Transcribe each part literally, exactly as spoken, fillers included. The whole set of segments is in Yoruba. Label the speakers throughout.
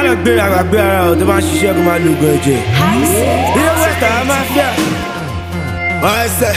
Speaker 1: lọ gbéra wá gbé ara ọ̀ tó bá ń ṣiṣẹ́ kó máa lùgùn ẹ̀jẹ̀. Ilé wẹ̀tà á máa fíà.
Speaker 2: Ọ̀ẹ́sẹ̀.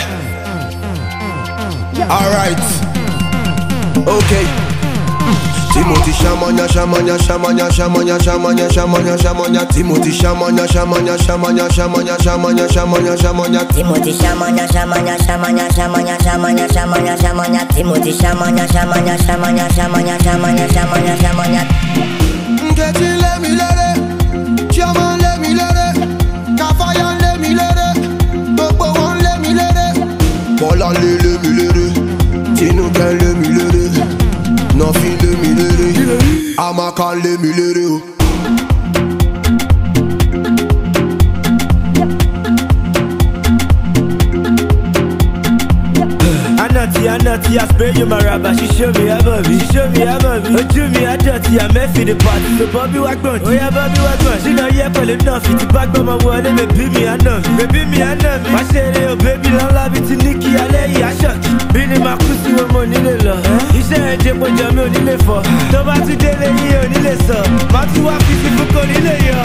Speaker 2: Alright. Okay. Timothy Shamanya Shamanya Shamanya Shamanya Shamanya Shamanya Shamanya Timothy Shamanya Shamanya Shamanya Shamanya Shamanya Shamanya Shamanya
Speaker 3: Timothy Shamanya Shamanya Shamanya Shamanya Shamanya Shamanya Shamanya Timothy Shamanya Shamanya Shamanya Shamanya Shamanya Shamanya Shamanya
Speaker 2: Nkechi let me let it, Chairman let me let it, Kafaya let me let it, Gbogbo wọn let me let it, Bola le let me let it, Tinubu let me let it, Nothing let me let it, Amaka let me let it.
Speaker 1: Anati, Anati, I spray you my rubber. She show me a Bobby, she show me a Bobby. Oh, do me a dirty, I met for the party. So Bobby walk on, oh yeah, Bobby walk on. She know yeah, call enough. It's back by my wall, and baby me I know, baby me I know. My shady, oh baby, long love it to Nikki, I lay you a shot. Billy my pussy, no money le lo. You say I jump on your money le for. So back to the lady, you need le so. Back to what people for calling le yo.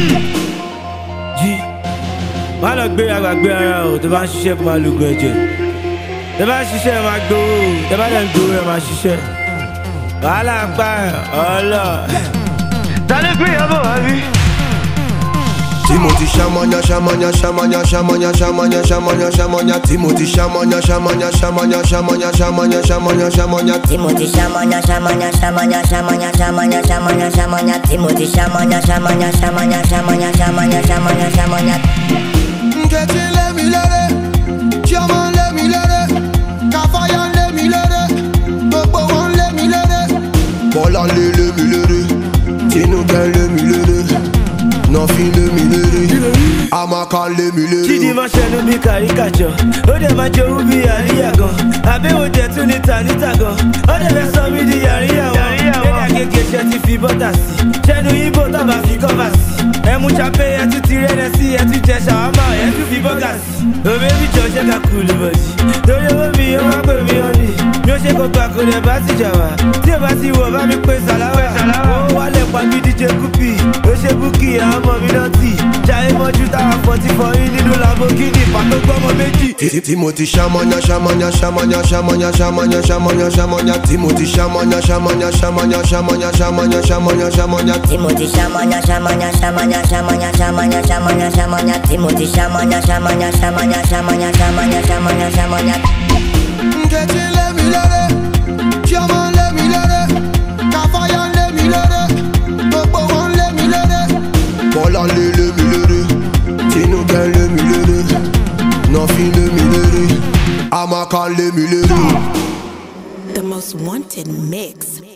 Speaker 1: G, má lọ gbé ara gbé ara o, tó bá ń ṣiṣẹ́ kó máa lùgùn ẹ̀jẹ̀. Tẹ́ bá ṣiṣẹ́ máa gbowó, tẹ́ bá dẹ̀ ń gbowó ẹ̀ máa ṣiṣẹ́. Wàhálà ń pa ọlọ. Ta ló gbé ìyàbọ̀ wá bí?
Speaker 2: Timothy Shamanya Shamanya Shamanya Shamanya Shamanya Shamanya Shamanya Timothy Shamanya Shamanya Shamanya Shamanya Shamanya Shamanya Shamanya
Speaker 3: Timothy Shamanya Shamanya Shamanya Shamanya Shamanya Shamanya Shamanya Timothy Shamanya Shamanya Shamanya Shamanya Shamanya Shamanya Shamanya
Speaker 2: Nkechi let me let it, Chairman let me let it, Kafaya let me let it, Gbogbo wọn let me let it, Bola le let me let it, Tinubu let me let it, Nothing let me let it, Amaka let me let it.
Speaker 1: Chidi máa ṣẹnu bí caricature, ó dẹ̀ máa jowú bí àríyá gan. Àbẹ̀wò jẹ̀ tún ní tàníta gan, ó dẹ̀ fẹ́ sọ mí di yàríyá wọn. Lẹ́yìn àgègè ṣe ti fi bọ́tà sí, ṣẹ́nu ibo tábà fi kọ́fà sí. Ẹ mú chape ẹ tún ti rẹ́nẹ̀ sí, ẹ tún jẹ ṣàwámà, ẹ tún fi bọ́gà sí. Òbí mi jọ ṣe ká kúlù bọ̀dì, torí owó mi ó máa pè mí ọ́nì. Mi ò ṣe kó gbà kó lè bá ti jà wá, tí ò bá ti wọ̀ bá mi pé sàláwà. Wọ́n wálé pa bí D J Kupi, ó ṣe búkì àwọn ọmọ mi náà tì. Jayé mọ́jú táwa fọ́tí fọ́yín nínú Lamborghini, pàtó gbọ́mọ méjì.
Speaker 2: Timothy Shamanya Shamanya Shamanya Shamanya Shamanya Shamanya Shamanya Timothy Shamanya Shamanya Shamanya Shamanya Shamanya Shamanya Shamanya
Speaker 3: Timothy Shamanya Shamanya Shamanya Shamanya Shamanya Shamanya Shamanya Timothy Shamanya Shamanya Shamanya Shamanya Shamanya Shamanya Shamanya
Speaker 2: Nkechi let me let it, Chairman let me let it, Kafaya let me let it, Gbogbo wọn let me let it, Bola le let me let it, Tinubu let me let it, Nothing let me let it, Amaka let me let it.
Speaker 4: The most wanted mix.